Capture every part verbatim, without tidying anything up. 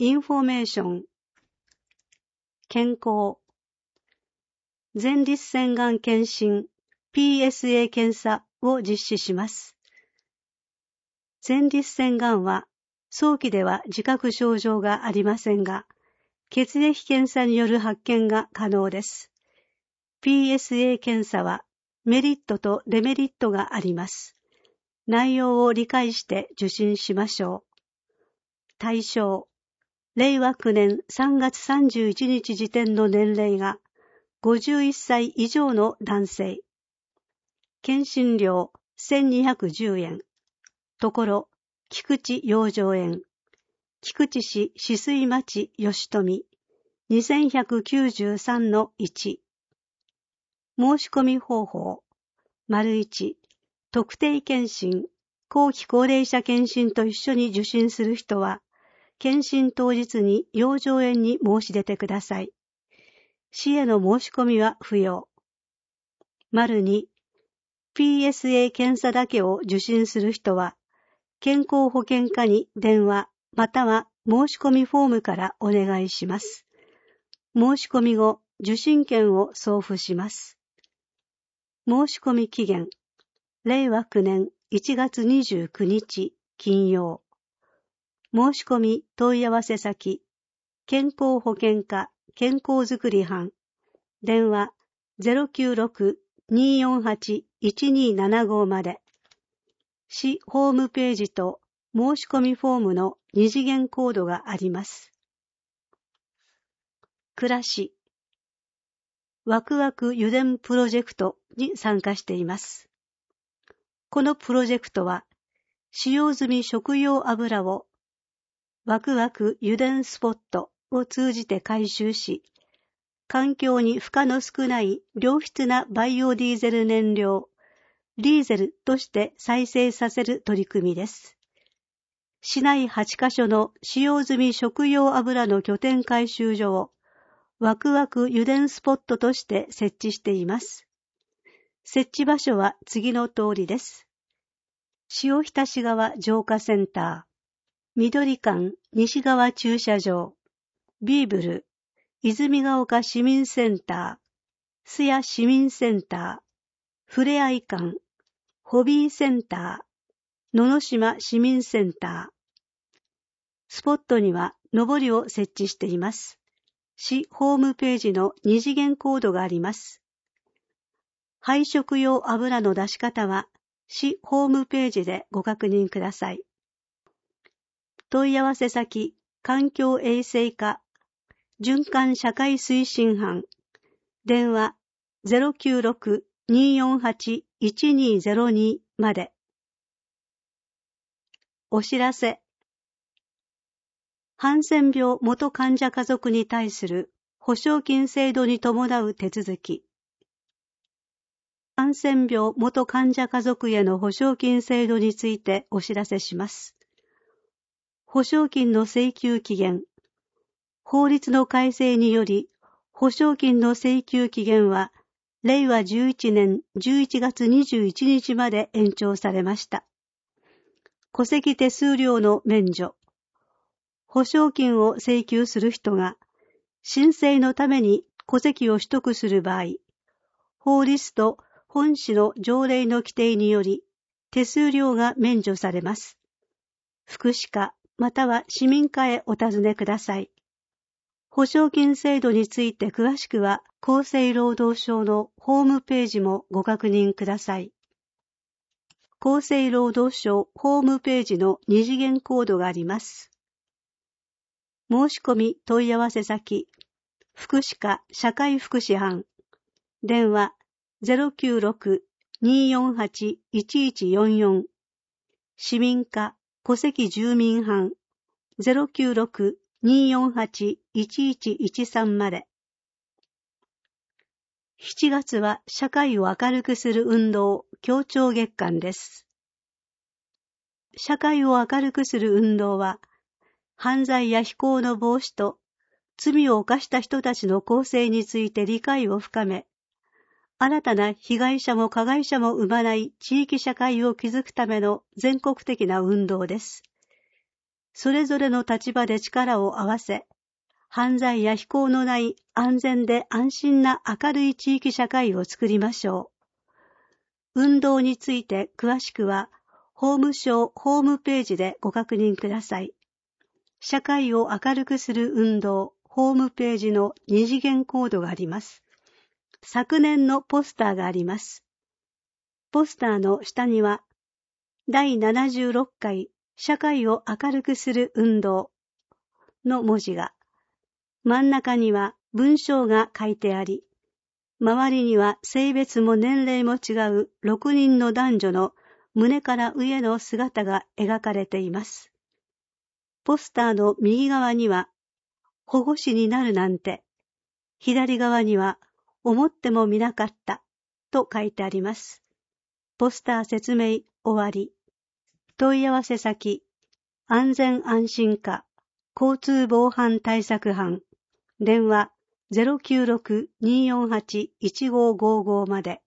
インフォメーション、健康、前立腺がん検診 ピーエスエー 検査を実施します。前立腺がんは早期では自覚症状がありませんが、血液検査による発見が可能です。ピーエスエー 検査はメリットとデメリットがあります。内容を理解して受診しましょう。対象、れいわきゅうねんさんがつさんじゅういちにち時点の年齢がごじゅういっさい以上の男性。検診料せんにひゃくじゅうえん。ところ、菊池養生園。菊池市止水町吉富。にせんひゃくきゅうじゅうさんのいち。申し込み方法。丸いち、特定健診、後期高齢者健診と一緒に受診する人は、健診当日に養生園に申し出てください。市への申し込みは不要。丸に、ピーエスエー 検査だけを受診する人は、健康保険課に電話または申し込みフォームからお願いします。申し込み後、受診券を送付します。申し込み期限、れいわきゅうねんいちがつにじゅうくにち金曜。申し込み問い合わせ先、健康保険課健康づくり班、電話 ゼロきゅうろく にーよんはち いちにーななご まで。市ホームページと申し込みフォームの二次元コードがあります。暮らし、ワクワク油田プロジェクトに参加しています。このプロジェクトは、使用済み食用油をワクワク油田スポットを通じて回収し、環境に負荷の少ない良質なバイオディーゼル燃料、リーゼルとして再生させる取り組みです。市内はちカ所の使用済み食用油の拠点回収所をワクワク油田スポットとして設置しています。設置場所は次の通りです。塩浸し川浄化センター、緑館西側駐車場、ビーブル、泉ヶ丘市民センター、須谷市民センター、ふれあい館、ホビーセンター、野々島市民センター。スポットには上りを設置しています。市ホームページの二次元コードがあります。配食用油の出し方は市ホームページでご確認ください。問い合わせ先、環境衛生課、循環社会推進班、電話 ゼロきゅうろく にーよんはち いちにーゼロに まで。お知らせ。ハンセン病元患者家族に対する保証金制度に伴う手続き。ハンセン病元患者家族への保証金制度についてお知らせします。保証金の請求期限。法律の改正により、保証金の請求期限は、れいわじゅういちねんじゅういちがつにじゅういちにちまで延長されました。戸籍手数料の免除。保証金を請求する人が、申請のために戸籍を取得する場合、法律と本市の条例の規定により、手数料が免除されます。福祉課または市民課へお尋ねください。保証金制度について詳しくは厚生労働省のホームページもご確認ください。厚生労働省ホームページの二次元コードがあります。申し込み問い合わせ先、福祉課社会福祉班、電話 ゼロきゅうろく にーよんはち いちいちよんよん、市民課戸籍住民班 ゼロきゅうろく にーよんはち いちいちいちさん まで。しちがつは社会を明るくする運動協調月間です。社会を明るくする運動は、犯罪や非行の防止と罪を犯した人たちの更生について理解を深め、新たな被害者も加害者も生まない地域社会を築くための全国的な運動です。 それぞれの立場で力を合わせ、犯罪や非行のない安全で安心な明るい地域社会を作りましょう。運動について詳しくは、法務省ホームページでご確認ください。社会を明るくする運動ホームページの二次元コードがあります。昨年のポスターがあります。ポスターの下には、だいななじゅうろっかい社会を明るくする運動の文字が、真ん中には文章が書いてあり、周りには性別も年齢も違うろくにんの男女の胸から上の姿が描かれています。ポスターの右側には、保護司になるなんて、左側には、思ってもみなかったと書いてあります。ポスター説明終わり。問い合わせ先、安全安心課交通防犯対策班、電話 ゼロきゅうろく にーよんはち いちごーごーごー まで。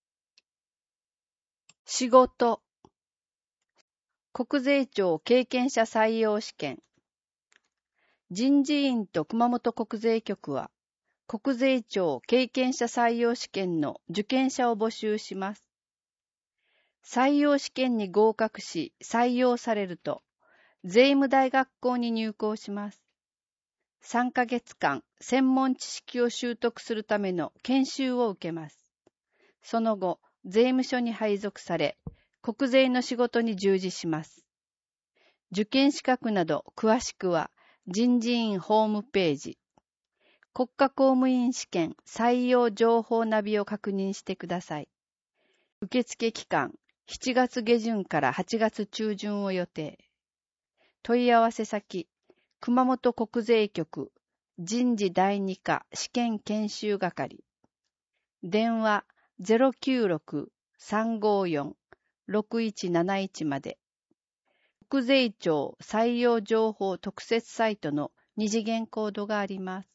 仕事。国税庁経験者採用試験。人事院と熊本国税局は、国税庁経験者採用試験の受験者を募集します。採用試験に合格し採用されると、税務大学校に入校します。さんかげつかん、専門知識を習得するための研修を受けます。その後、税務署に配属され、国税の仕事に従事します。受験資格など詳しくは、人事院ホームページ、国家公務員試験採用情報ナビを確認してください。受付期間、しちがつげじゅんからはちがつちゅうじゅんを予定。問い合わせ先、熊本国税局人事だいに課試験研修係。電話 ゼロきゅうろく さんごーよん ろくいちなないち まで。国税庁採用情報特設サイトの二次元コードがあります。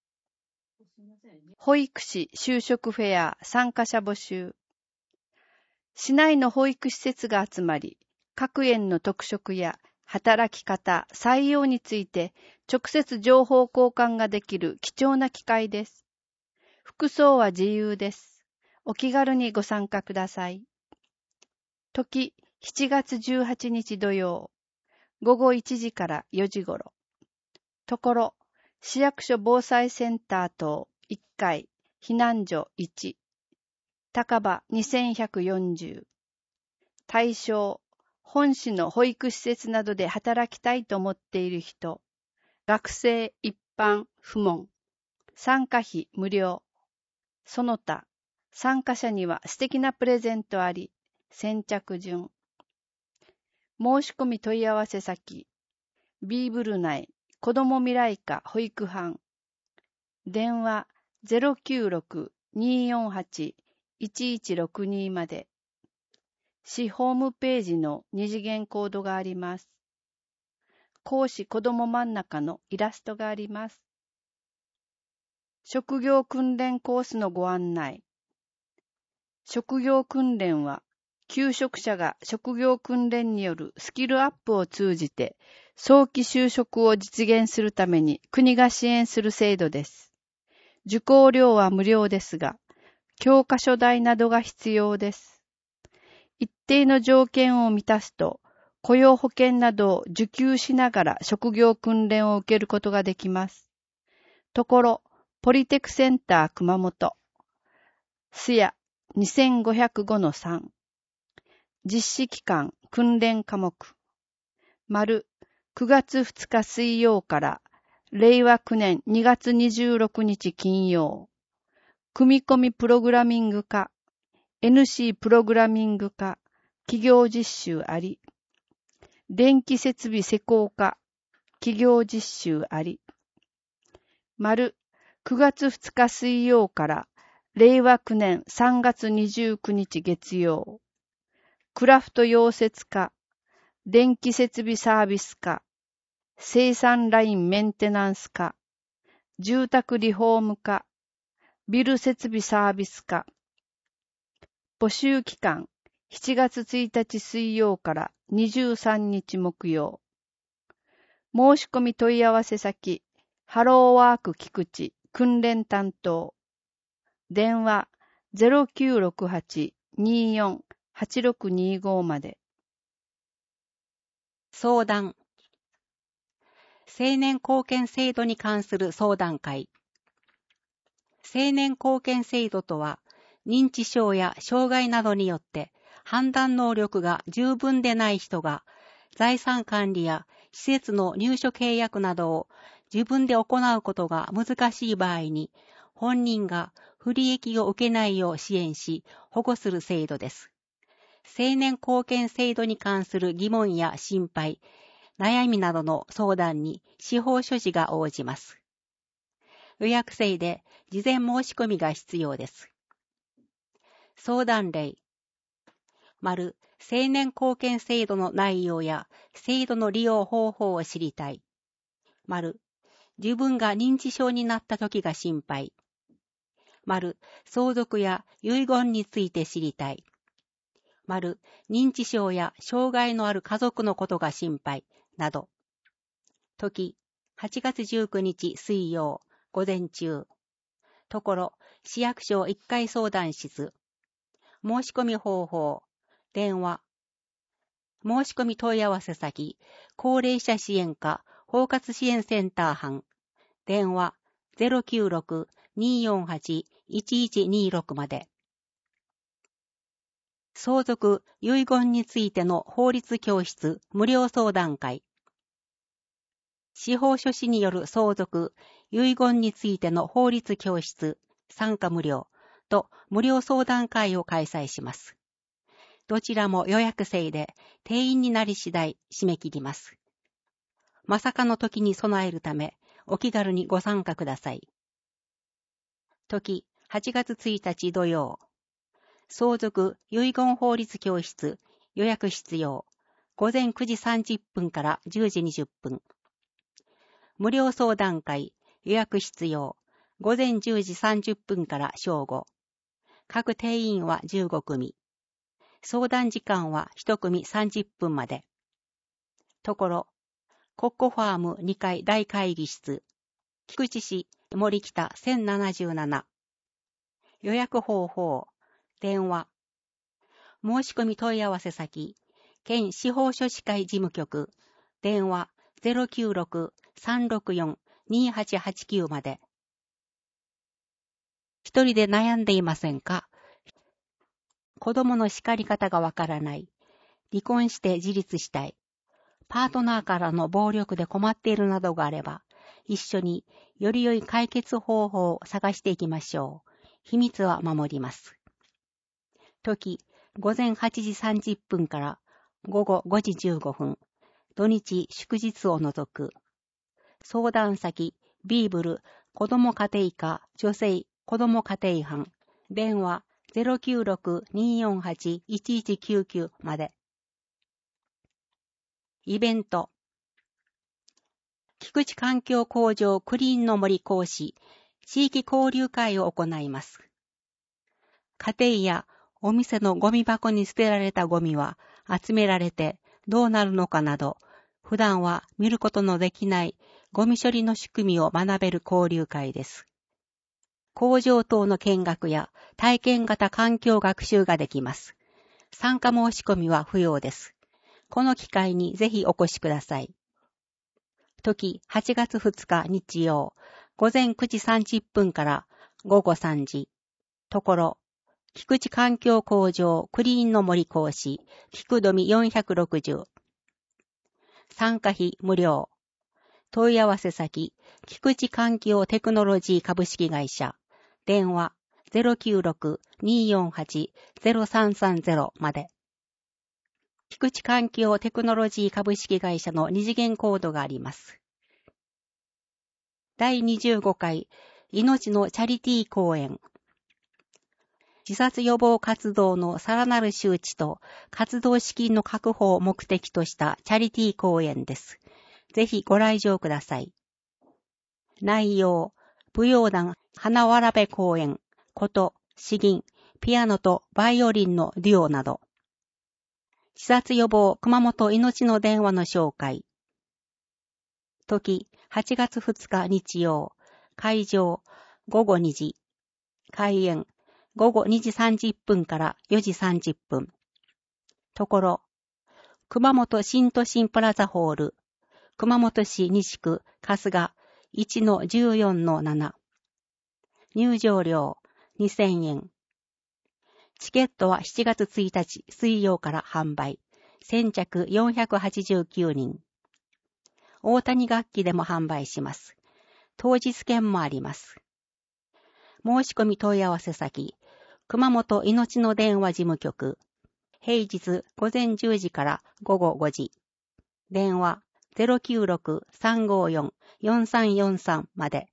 保育士就職フェア参加者募集。市内の保育施設が集まり、各園の特色や働き方、採用について直接情報交換ができる貴重な機会です。服装は自由です。お気軽にご参加ください。時、しちがつじゅうはちにち土曜、ごごいちじからよじごろ。ところ、市役所防災センター棟いっかい、避難所いち、高場にせんひゃくよんじゅう。対象、本市の保育施設などで働きたいと思っている人、学生、一般、不問。参加費無料。その他、参加者には素敵なプレゼントあり、先着順。申し込み問い合わせ先、ビーブル内子ども未来課保育班。電話 ゼロきゅうろく にーよんはち いちいちろくに まで。市ホームページの二次元コードがあります。講師子ども真ん中のイラストがあります。職業訓練コースのご案内。職業訓練は、求職者が職業訓練によるスキルアップを通じて、早期就職を実現するために国が支援する制度です。受講料は無料ですが、教科書代などが必要です。一定の条件を満たすと、雇用保険などを受給しながら職業訓練を受けることができます。ところ、ポリテクセンター熊本、スヤ にせんごひゃくごのさん、実施期間、訓練科目、丸くがつふつか水曜かられいわきゅうねんにがつにじゅうろくにち金曜、組み込みプログラミング科、エヌシー プログラミング科、企業実習あり、電気設備施工科、企業実習あり、丸くがつふつか水曜かられいわきゅうねんさんがつにじゅうくにち月曜、クラフト溶接科、電気設備サービス科、生産ラインメンテナンス科、住宅リフォーム科、ビル設備サービス科。募集期間、しちがつついたち水曜からにじゅうさんにち木曜。 申し込み問い合わせ先、ハローワーク菊池訓練担当。電話 ゼロきゅうろくはち にーよん はちろくにーご まで。 相談。青年貢献制度に関する相談会。青年貢献制度とは、認知症や障害などによって判断能力が十分でない人が財産管理や施設の入所契約などを自分で行うことが難しい場合に本人が不利益を受けないよう支援し保護する制度です。青年貢献制度に関する疑問や心配、悩みなどの相談に司法書士が応じます。予約制で事前申し込みが必要です。相談例。丸、青年貢献制度の内容や制度の利用方法を知りたい。丸、自分が認知症になった時が心配。丸、相続や遺言について知りたい。丸、認知症や障害のある家族のことが心配。など。時、はちがつじゅうくにち水曜、午前中。ところ、市役所いっかい相談室。申し込み方法。電話。申し込み問い合わせ先。高齢者支援課包括支援センター班。電話 ゼロきゅうろく にーよんはち いちいちにーろく まで。相続・遺言についての法律教室無料相談会。司法書士による相続・遺言についての法律教室参加無料と無料相談会を開催します。どちらも予約制で定員になり次第締め切ります。まさかの時に備えるためお気軽にご参加ください。時、はちがつついたち土曜。相続・遺言法律教室予約必要。午前くじさんじゅっぷんからじゅうじにじゅっぷん。無料相談会予約必要。午前じゅうじさんじゅっぷんから正午。各定員はじゅうごくみ。相談時間はいちくみさんじゅっぷんまで。ところ、コッコファームにかい大会議室。菊池市森北せんななじゅうなな。予約方法。電話。申し込み問い合わせ先。県司法書士会事務局。電話 ゼロきゅうろく さんろくよん にーはちはちきゅう まで。一人で悩んでいませんか？子供の叱り方がわからない。離婚して自立したい。パートナーからの暴力で困っているなどがあれば、一緒により良い解決方法を探していきましょう。秘密は守ります。時、午前はちじさんじゅっぷんから午後ごじじゅうごふん。土日祝日を除く。相談先、ビーブル、子ども家庭科、女性、子ども家庭班。電話 ゼロきゅうろく にーよんはち いちいちきゅうきゅう まで。イベント。菊池環境向上クリーンの森講師、地域交流会を行います。家庭やお店のゴミ箱に捨てられたゴミは集められてどうなるのかなど、普段は見ることのできないゴミ処理の仕組みを学べる交流会です。工場等の見学や体験型環境学習ができます。参加申し込みは不要です。この機会にぜひお越しください。時、はちがつふつか日曜、午前くじさんじゅっぷんから午後さんじ。ところ、菊池環境向上クリーンの森講師、菊富よんひゃくろくじゅう。参加費無料。問い合わせ先、菊池環境テクノロジー株式会社。電話 ゼロきゅうろく にーよんはち ゼロさんさんゼロ まで。菊池環境テクノロジー株式会社の二次元コードがあります。だいにじゅうごかい命のチャリティー講演。自殺予防活動のさらなる周知と活動資金の確保を目的としたチャリティー講演です。ぜひご来場ください。内容、舞踊団花わらべ公演、こと、詩吟、ピアノとバイオリンのデュオなど。自殺予防熊本命の電話の紹介。 時、はちがつふつか日曜。会場、ごごにじ。開演、ごごにじさんじゅっぷんからよじさんじゅっぷん。ところ、熊本新都心プラザホール、熊本市西区春日 いちのじゅうよんのなな。入場料にせんえん。チケットはしちがつついたち水曜から販売。先着よんひゃくはちじゅうきゅうにん。大谷楽器でも販売します。当日券もあります。申し込み問い合わせ先、熊本いのちの電話事務局。平日午前じゅうじから午後ごじ。電話 ゼロきゅうろく さんごよん よんさんよんさん まで。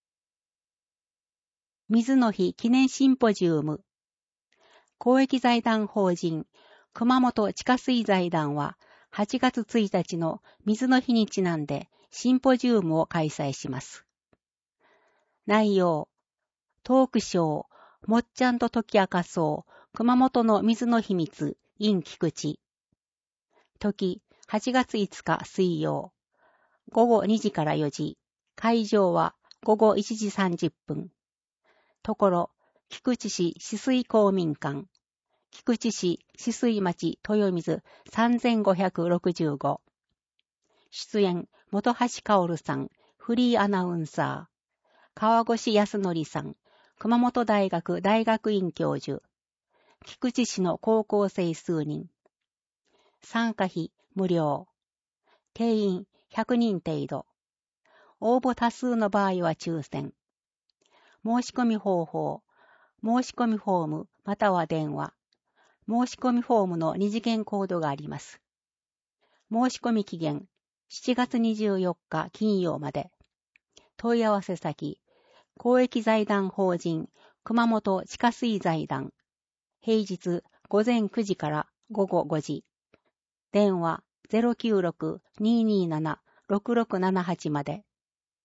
水の日記念シンポジウム。公益財団法人熊本地下水財団ははちがつついたちの水の日にちなんでシンポジウムを開催します。内容、トークショー、もっちゃんと解き明かそう、熊本の水の秘密、in 菊池。時、はちがついつか水曜。ごごにじからよじ。会場はごごいちじさんじゅっぷん。ところ、菊池市止水公民館。菊池市止水町豊水さんぜんごひゃくろくじゅうご。出演、本橋薫さん、フリーアナウンサー。川越康則さん、熊本大学大学院教授。菊池市の高校生数人。参加費無料。定員ひゃくにん程度。応募多数の場合は抽選。申し込み方法。申し込みフォームまたは電話。申し込みフォームの二次元コードがあります。申し込み期限しちがつにじゅうよっか金曜まで。問い合わせ先、公益財団法人熊本地下水財団。平日ごぜんくじからごごごじ。電話 ゼロきゅうろく にーにーなな ろくろくななはち まで。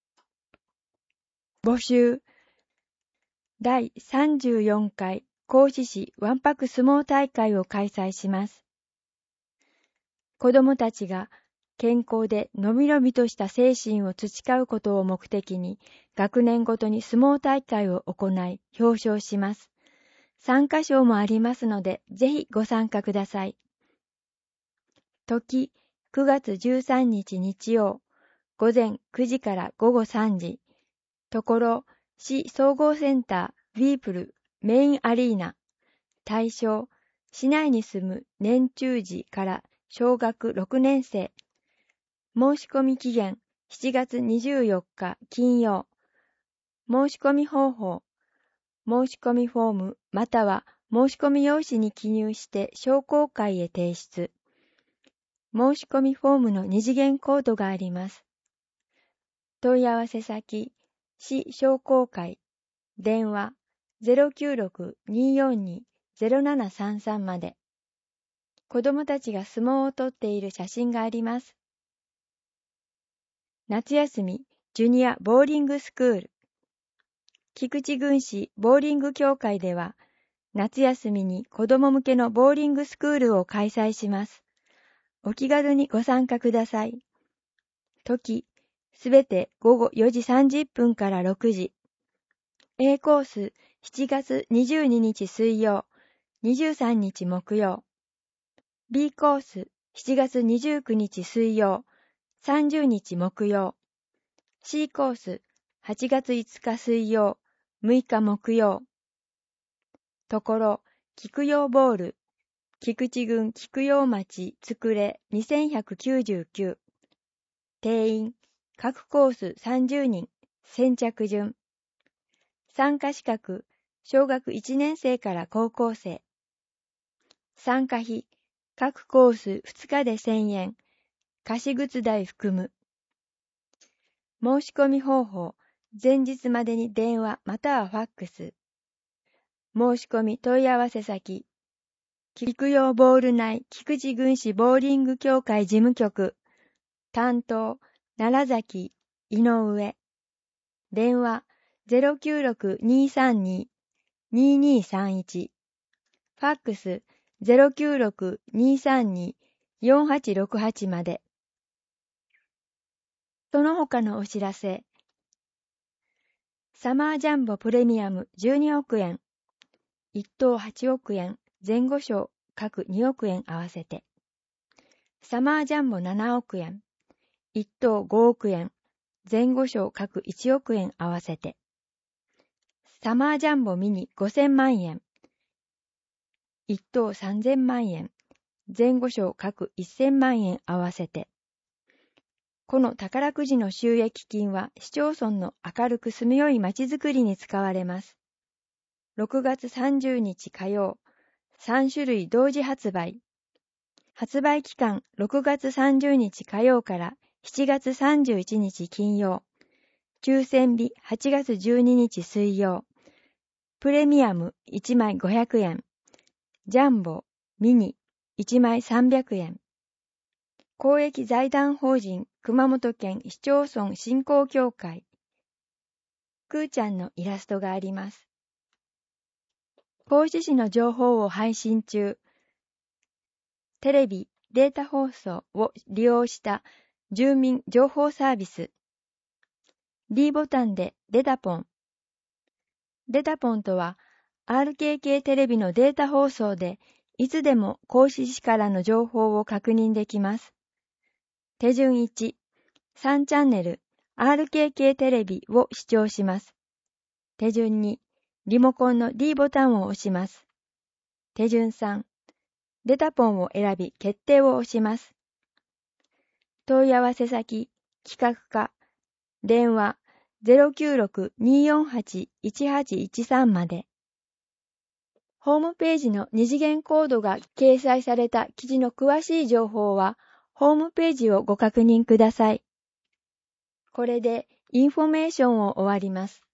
募集。だいさんじゅうよんかい合志市わんぱく相撲大会を開催します。子どもたちが健康でのびのびとした精神を培うことを目的に学年ごとに相撲大会を行い表彰します。参加賞もありますのでぜひご参加ください。時くがつじゅうさんにち日曜午前くじからごごさんじ。ところ市総合センターウィープルメインアリーナ。対象市内に住む年中児から小学ろくねんせい。申し込み期限しちがつにじゅうよっか金曜。申し込み方法。申し込みフォームまたは申し込み用紙に記入して商工会へ提出。申し込みフォームの二次元コードがあります。問い合わせ先、市商工会、電話 ゼロきゅうろく にーよんに ゼロななさんさん まで。子どもたちが相撲を取っている写真があります。夏休みジュニアボーリングスクール。菊池郡市ボーリング協会では、夏休みに子ども向けのボーリングスクールを開催します。お気軽にご参加ください。時、すべてごごよじさんじゅっぷんからろくじ。A コースしちがつにじゅうににち水曜、にじゅうさんにち木曜。B コースしちがつにじゅうくにち水曜、さんじゅうにち木曜。C コースはちがついつか水曜、むいか木曜。ところ、菊陽ボール、菊池郡菊陽町つくれにせんひゃくきゅうじゅうきゅう。定員、各コースさんじゅうにん、先着順。参加資格、小学いちねんせいから高校生。参加費、各コースふつかでせんえん、貸靴代含む。申し込み方法、前日までに電話またはファックス。申し込み問い合わせ先、菊陽ボール内菊池郡市ボーリング協会事務局、担当、奈良崎、井上。電話 ゼロきゅうろく にーさんに にーにーさんいち。ファックス ゼロきゅうろく にーさんに よんはちろくはち まで。 その他のお知らせ。サマージャンボプレミアムじゅうにおくえん、いっ等はちおくえん、前後賞各におくえん合わせて。サマージャンボななおくえん、いっ等ごおくえん、前後賞各いちおくえん合わせて。サマージャンボミニごせんまんえん、いっ等さんぜんまんえん、前後賞各せんまんえん合わせて。この宝くじの収益金は市町村の明るく住みよい街づくりに使われます。ろくがつさんじゅうにち火曜、さんしゅるい同時発売。発売期間ろくがつさんじゅうにち火曜からしちがつさんじゅういちにち金曜。抽選日はちがつじゅうににち水曜。プレミアムいちまいごひゃくえん。ジャンボ、ミニいちまいさんびゃくえん。公益財団法人熊本県市町村振興協会。くーちゃんのイラストがあります。合志市の情報を配信中。テレビ、データ放送を利用した住民情報サービス。D ボタンでデタポン。デタポンとは アールケーケー テレビのデータ放送でいつでも合志市からの情報を確認できます。手順いち、さんチャンネル アールケーケー テレビを視聴します。手順に、リモコンの D ボタンを押します。手順さん、デタポンを選び決定を押します。問い合わせ先、企画課、電話 ゼロきゅうろく にーよんはち いちはちいちさん まで。ホームページの二次元コードが掲載された記事の詳しい情報は、ホームページをご確認ください。これでインフォメーションを終わります。